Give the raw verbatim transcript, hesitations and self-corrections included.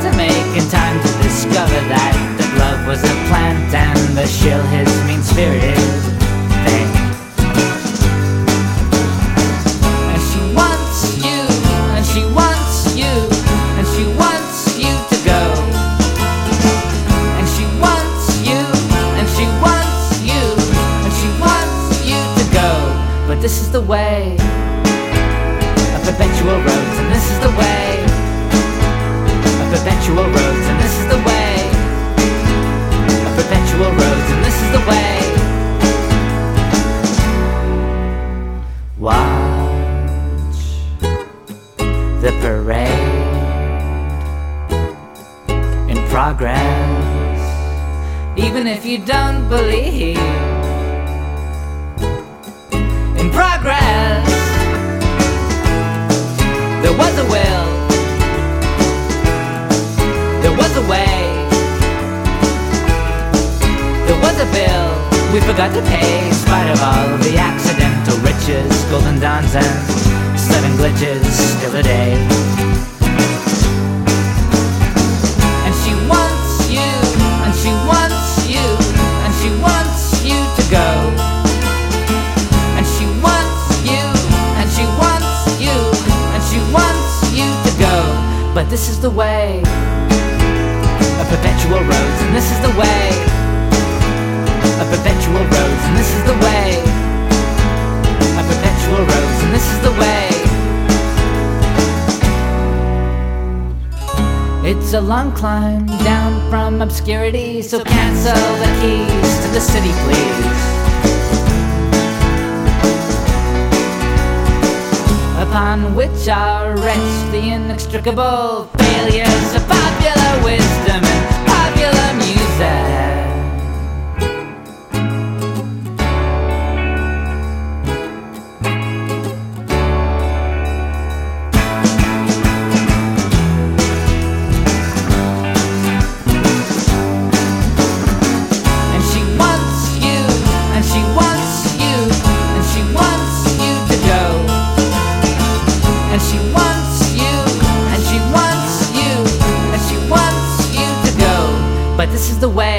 to make in time to discover that that love was a plant and the shill his mean-spirited thing. And she wants you, and she wants you, and she wants you to go. And she wants you, and she wants you, and she wants you to go. But this is the way of perpetual roads, and this is the way of perpetual roads, and this is the way of perpetual roads, and this is the way. Watch the parade in progress, even if you don't believe in progress. There was a will, there was a way, there was a bill we forgot to pay, in spite of all the accidental riches, golden dawns and sudden glitches, still a day. And she wants you, and she wants you, and she wants you to go. And she wants you, and she wants you, and she wants you to go. But this is the way of perpetual roads, and this is the way of perpetual roads, and this is the way of perpetual roads, and this is the way. It's a long climb down from obscurity, so cancel the keys to the city, please. Upon which are etched the inextricable failures of popular wisdom and popular music. But this is the way